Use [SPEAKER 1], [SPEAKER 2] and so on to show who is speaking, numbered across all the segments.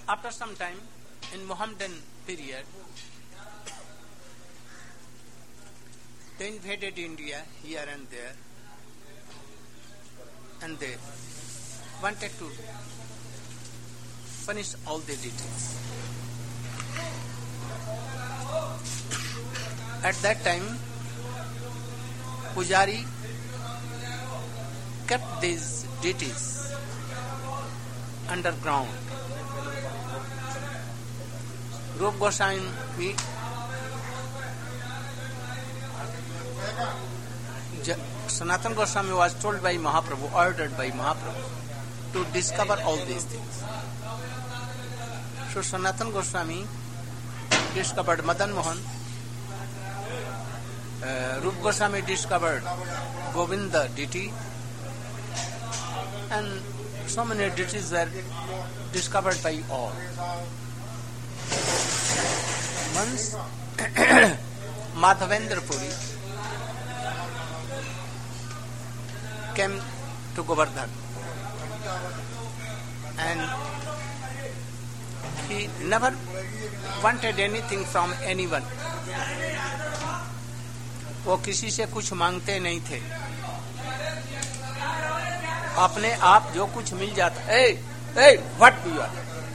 [SPEAKER 1] After some time, in Mohammedan period, they invaded India here and there, and they wanted to punish all the deities. At that time, Pujari kept these deities underground. Rupa Goswami, Sanatana Goswami was told by Mahaprabhu, ordered by Mahaprabhu, to discover all these things. So Sanatana Goswami discovered Madan Mohan, Rupa Goswami discovered Govinda deity, and so many deities were discovered by all. Once Madhavendra Puri came to Govardhan, and he never wanted anything from anyone. वो किसी से कुछ मांगते नहीं थे, अपने आप जो कुछ मिल जाता. What do you are?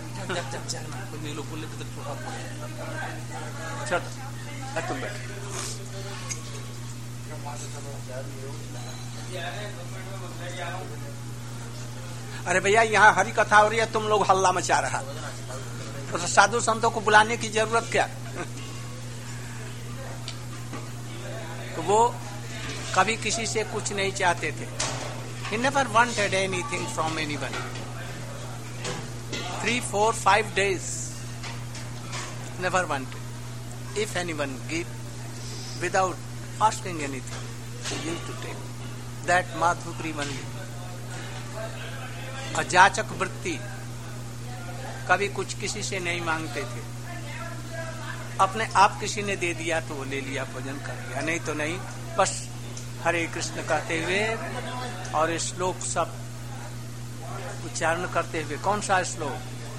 [SPEAKER 1] तुम बैठ. अरे भैया, यहाँ हरी कथा हो रही है, तुम लोग हल्ला मचा रहा. तो साधु संतों को बुलाने की जरूरत क्या? तो वो कभी किसी से कुछ नहीं चाहते थे. He never wanted anything from anyone. 3, 4, 5 days, never wanted. If anyone give without asking anything, he used to take. That Madhupuri only. अजाचक वृत्ति, कभी कुछ किसी से नहीं मांगते थे. अपने आप किसी ने दे दिया तो वो ले लिया, भोजन कर लिया, नहीं तो नहीं. बस हरे कृष्ण कहते हुए और श्लोक सब उच्चारण करते हुए. कौन सा श्लोक?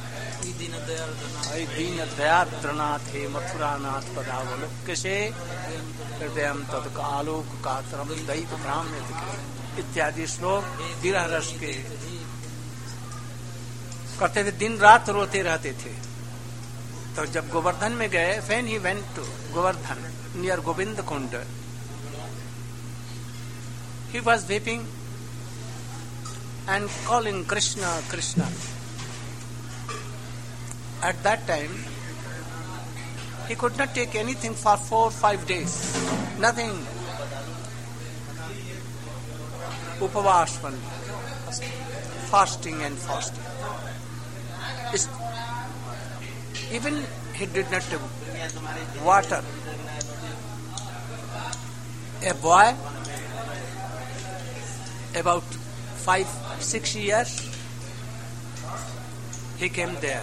[SPEAKER 1] दीन दयाद्रनाथ हे मथुरानाथ पदावलोक्य से हृदय तद आलोक का तरम दैव ब्राह्मण इत्यादि श्लोक विरह रस के करते हुए दिन रात रोते रहते थे. तो जब गोवर्धन में गए, when he went to Govardhan near Govinda Kunda, he was weeping and calling Krishna, Krishna. At that time, he could not take anything for 4, 5 days. Nothing. Upavas only. Fasting and fasting. Even he did not take water. A boy, about 5, 6 years, he came there.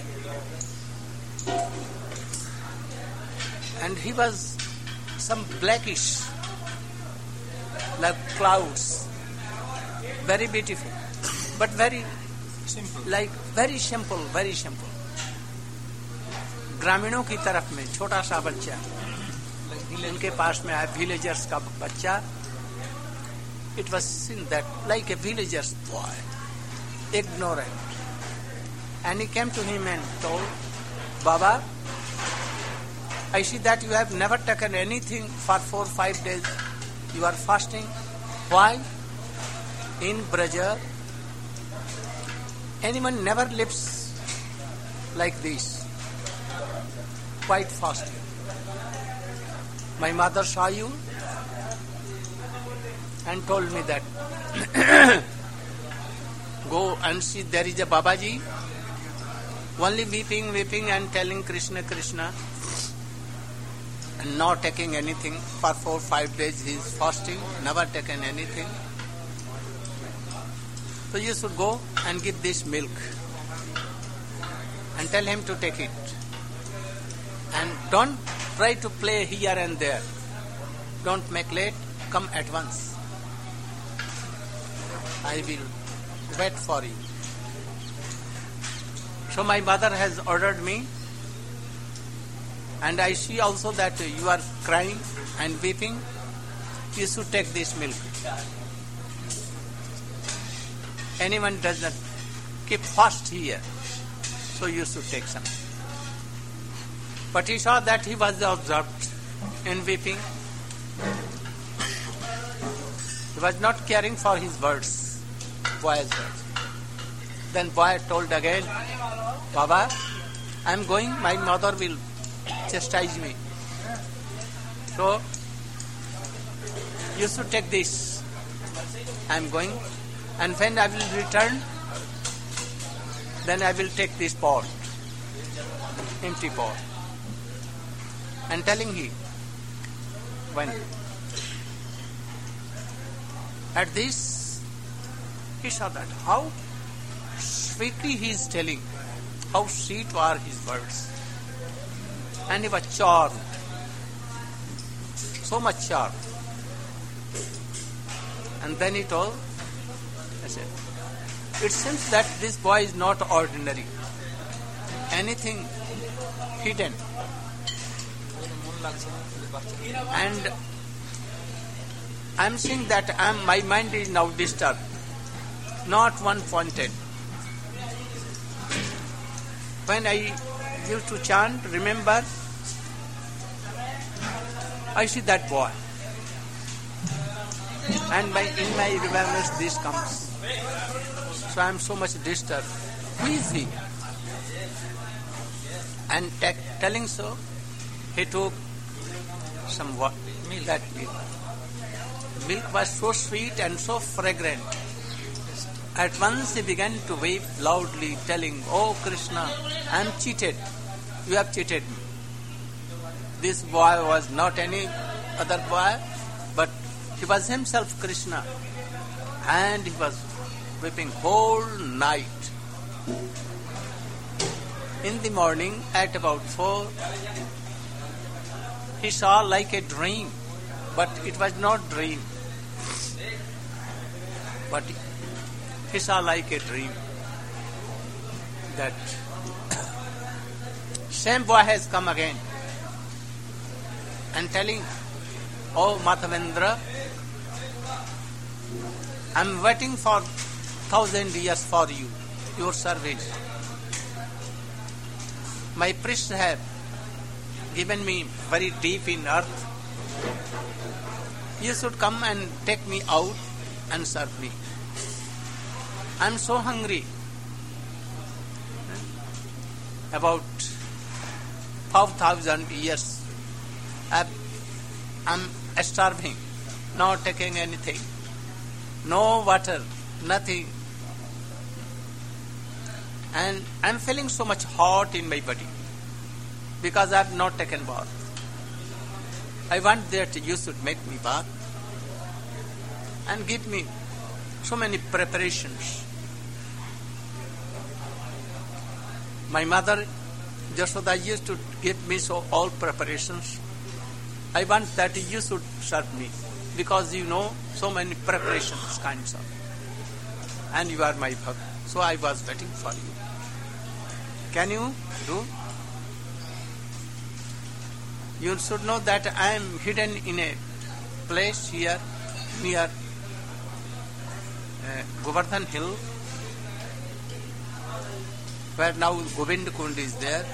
[SPEAKER 1] And he was some blackish, like clouds, very beautiful, but very simple, like very simple, very simple. ग्रामीणों की तरफ में छोटा सा बच्चा, उनके पास में आया, विलेजर्स का बच्चा. It was seen that like a villager's boy, ignorant. And he came to him and told, Baba, I see that you have never taken anything for 4, 5 days. You are fasting. Why? In Braja, anyone never lives like this, quite fasting. My mother saw you and told me that go and see, there is a Babaji only weeping and telling Krishna, Krishna, and not taking anything for 4, 5 days. He is fasting, never taken anything. So you should go and give this milk and tell him to take it. And don't try to play here and there. Don't make late. Come at once. I will wait for you. So my mother has ordered me, and I see also that you are crying and weeping. You should take this milk. Anyone does not keep fast here, so you should take some. But he saw that he was observed in weeping. He was not caring for his words, boy's words. Then boy told again, Baba, I am going, my mother will chastise me. So, you should take this. I am going, and when I will return, then I will take this pot, empty pot. And telling he, when at this, he saw that how sweetly he is telling, how sweet were his words. And he was charmed, so much charmed. And then he told, I said, it seems that this boy is not ordinary. Anything hidden. And I am seeing that my mind is now disturbed, not one pointed. When I used to chant, remember, I see that boy. And in my remembrance this comes. So I am so much disturbed. Who is he? And telling so, he took some milk. That milk. Milk was so sweet and so fragrant. At once he began to weep loudly, telling, Oh Krishna, I am cheated. You have cheated me. This boy was not any other boy, but he was himself Krishna. And he was weeping whole night. In the morning, at about 4, he saw like a dream, but it was not dream. But he saw like a dream that same boy has come again and telling, Oh Madhavendra, I am waiting for 1,000 years for you, your service. My priests have given me very deep in earth. You should come and take me out and serve me. I am so hungry. About 5,000 years I am starving, not taking anything. No water, nothing. And I am feeling so much hot in my body because I have not taken bath. I want that you should make me bath and give me so many preparations. My mother Jashoda used to give me all preparations. I want that you should serve me because you know so many preparations kinds of. And you are my bhakt. So I was waiting for you. Can you do? You should know that I am hidden in a place here near Govardhan Hill, where now Govind Kund is there.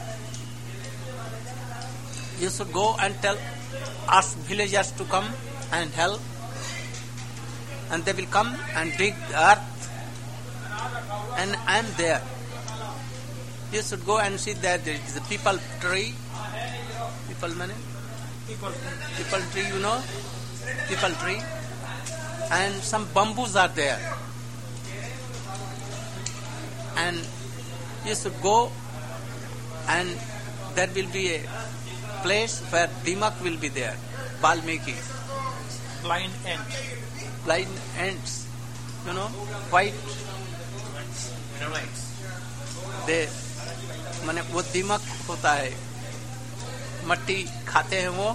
[SPEAKER 1] You should go and ask villagers to come and help, and they will come and dig the earth, and I am there. You should go and see that there is a people tree. People tree, you know? People tree. And some bamboos are there. And you should go, and there will be a place where Dimak will be there. Valmiki.
[SPEAKER 2] Blind
[SPEAKER 1] ants. You know? White. They माने वो दिमक होता है, मट्टी खाते हैं वो,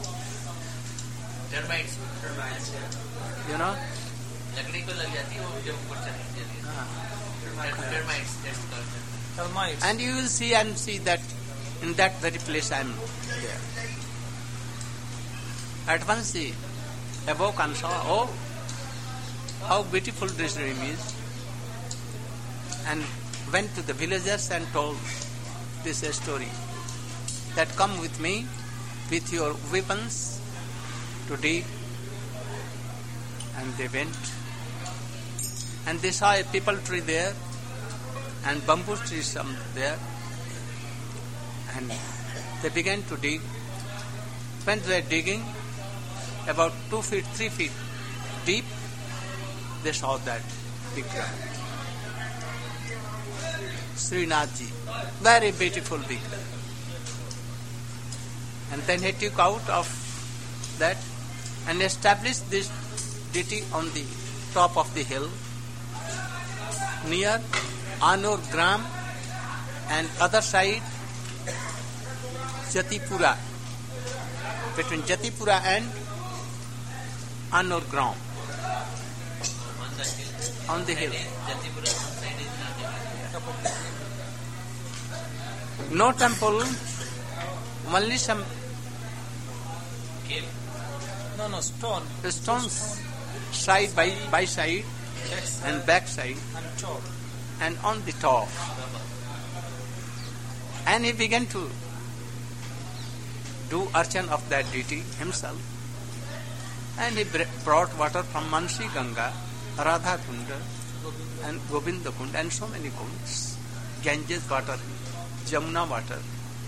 [SPEAKER 1] you know,
[SPEAKER 2] लकड़ी को लग जाती है वो जब ऊपर चढ़ती है। termites.
[SPEAKER 1] And you will see that in that very place I am there. At once he awoke and saw, oh, how beautiful this dream is, and went to the villagers and told this story, that come with me with your weapons to dig. And they went, and they saw a peepal tree there and bamboo trees some there, and they began to dig. When they were digging, about 2 feet, 3 feet deep, they saw that vigraha. Srinathji, very beautiful vigraha. And then he took out of that and established this deity on the top of the hill near Anur Gram, and other side Jatipura, between Jatipura and Anur Gram, on the hill. No temple, only some stones side by side and back side and on the top. And he began to do archan of that deity himself. And he brought water from Mansi Ganga, Radha Kunda and Govinda Kunda and so many kunds. Ganges water, Jamuna water,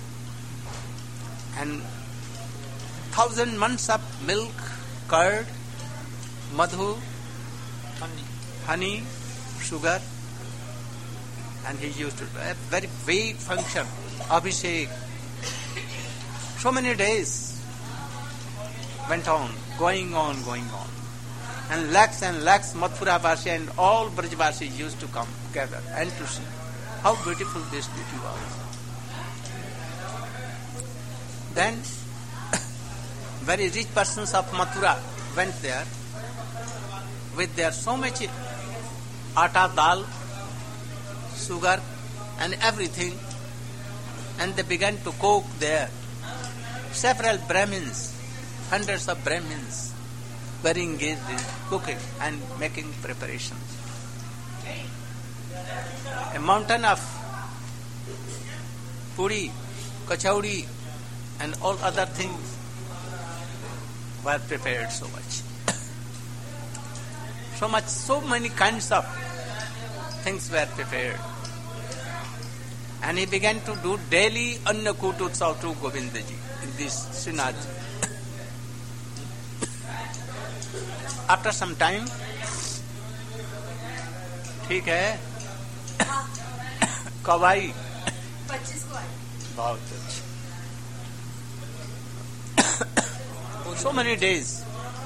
[SPEAKER 1] and 1,000 months of milk, curd, madhu, honey, sugar, and he used to do a very big function, Abhishek. So many days went on, going on. And lakhs Mathura Vasi and all Brajvasi used to come together and to see how beautiful this beauty was. Then very rich persons of Mathura went there with their so much atta, dal, sugar and everything, and they began to cook there. Several Brahmins, hundreds of Brahmins were engaged in cooking and making preparations. A mountain of puri, kachaudi and all other things were prepared so much. So many kinds of things were prepared. And he began to do daily Annakut Utsav to Govindaji in this Srinathji. After some time, ठीक है, कब आई?
[SPEAKER 3] 25 को आई.
[SPEAKER 1] बहुत अच्छा. So many days,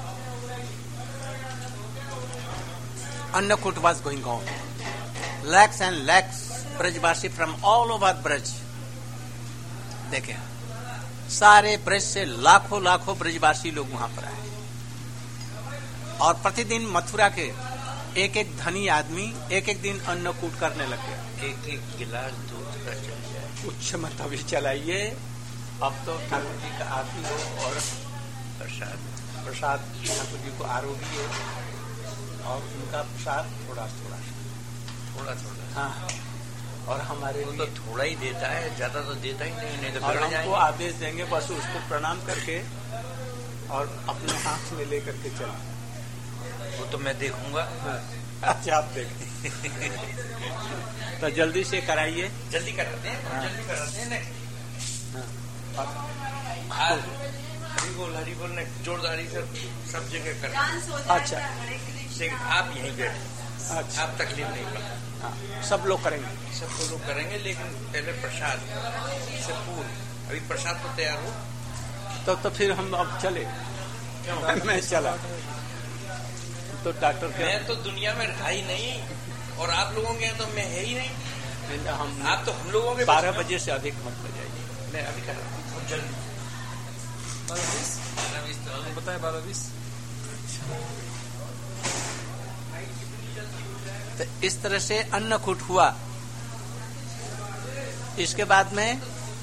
[SPEAKER 1] Annakut was going on. Lakhs and lakhs Brajvasi from all over Braj. देखें, सारे ब्रज से लाखों ब्रजवासी लोग वहां पर आए. और प्रतिदिन मथुरा के एक धनी आदमी एक दिन अन्नकूट करने लग गया.
[SPEAKER 2] एक गिलास दूध का चल जाए.
[SPEAKER 1] कुछ मत अभी चलाइए, अब तो ठाकुर जी का आरती हो और प्रसाद ठाकुर जी को आरोगी है और उनका प्रसाद थोड़ा. हाँ, और हमारे
[SPEAKER 2] वो तो थोड़ा ही देता है, ज्यादा तो देता ही नहीं तो
[SPEAKER 1] और हमको आदेश देंगे बस उसको प्रणाम करके और अपने हाथ में लेकर के चला.
[SPEAKER 2] वो तो मैं देखूंगा.
[SPEAKER 1] अच्छा, आप देखें. तो जल्दी से कराइए.
[SPEAKER 2] जल्दी कराते हैं. हरी बोल ने जोरदारी से सब जगह कर.
[SPEAKER 1] अच्छा,
[SPEAKER 2] लेकिन आप यहीं बैठे. अच्छा, आप तकलीफ नहीं पड़ता.
[SPEAKER 1] हाँ, सब लोग करेंगे.
[SPEAKER 2] लेकिन पहले प्रसाद से पूर्व अभी प्रसाद तो तैयार हो
[SPEAKER 1] तो फिर हम अब चले. मैं चला तो डॉक्टर
[SPEAKER 2] मैं तो दुनिया में रहा ही नहीं, और आप लोगों के तो मैं है ही नहीं. आप तो हम लोगों के
[SPEAKER 1] 12 बजे से अधिक मत बजाइए.
[SPEAKER 2] मैं अभी कर रहा हूँ जल्दी. 12-20 बताए. 12-20.
[SPEAKER 1] तो इस तरह से अन्नकूट हुआ. इसके बाद में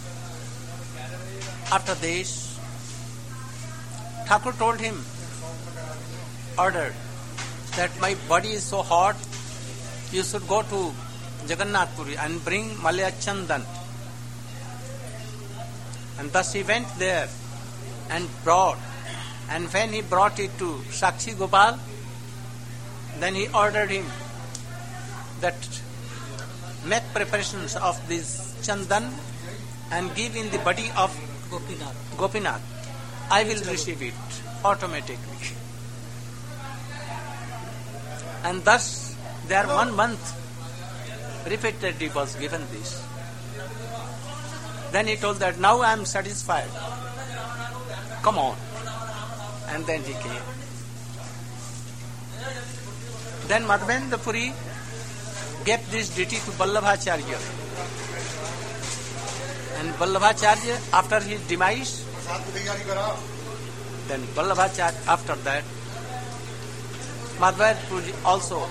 [SPEAKER 1] after this Thakur told him, ordered that my body is so hot, you should go to Jagannath Puri and bring Malya Chandan. And thus he went there and brought. And when he brought it to Sakshi Gopal, then he ordered him that make preparations of this Chandan and give in the body of Gopinath. I will receive it automatically. And thus, there 1 month repeatedly was given this. Then he told that, now I am satisfied. Come on. And then he came. Then Madhavendra Puri gave this ditty to Vallabhacharya. And Vallabhacharya, after his demise, then Vallabhacharya, after that, Madhavendra Puri also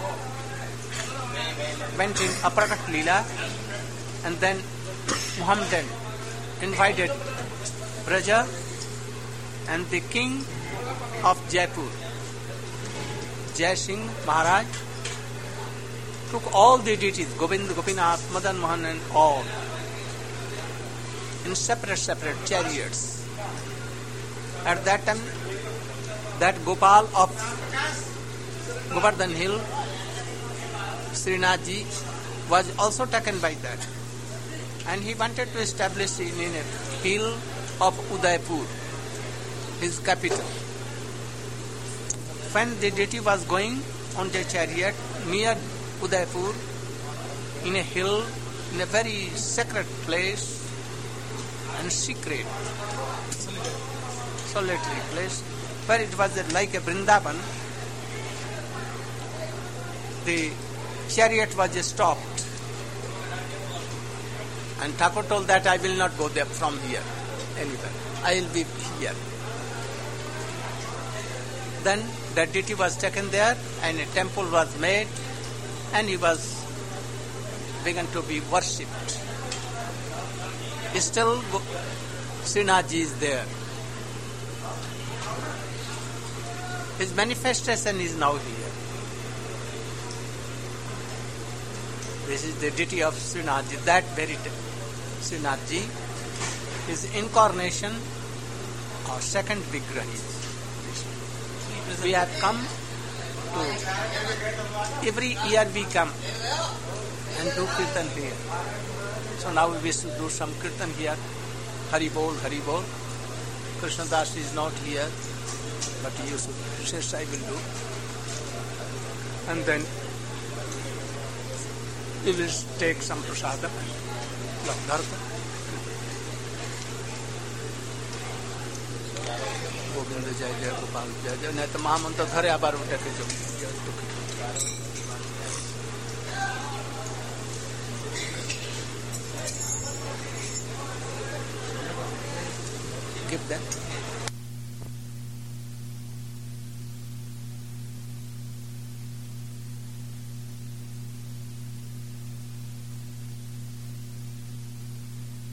[SPEAKER 1] went in Aprakat Leela, and then Muhammadan invited Braja and the king of Jaipur, Jai Singh Maharaj, took all the deities, Govind, Gopinath, Madan Mohan and all, in separate chariots. At that time, that Gopal of Govardhan Hill, Srinathji, was also taken by that. And he wanted to establish in a hill of Udaipur, his capital. When the deity was going on the chariot near Udaipur, in a hill, in a very sacred place and secret, solitary place, where it was like a Vrindavan, the chariot was stopped. And Thakur told that I will not go there from here, anywhere. I will be here. Then that deity was taken there and a temple was made and he was begun to be worshipped. Still Srinathji is there. His manifestation is now here. This is the deity of Srinathji, that very Srinathji, his incarnation or second Vigraha is. We have come to, every year we come and do Kirtan here. So now we should do some Kirtan here. Hari Bol, Hari Bol. Krishna Das is not here, but you should, says I will do. And then we will take some prasadam. Govind जय जय गोपाल जय जय नहीं तो महामंत्र घरे आबार उठे के जो give that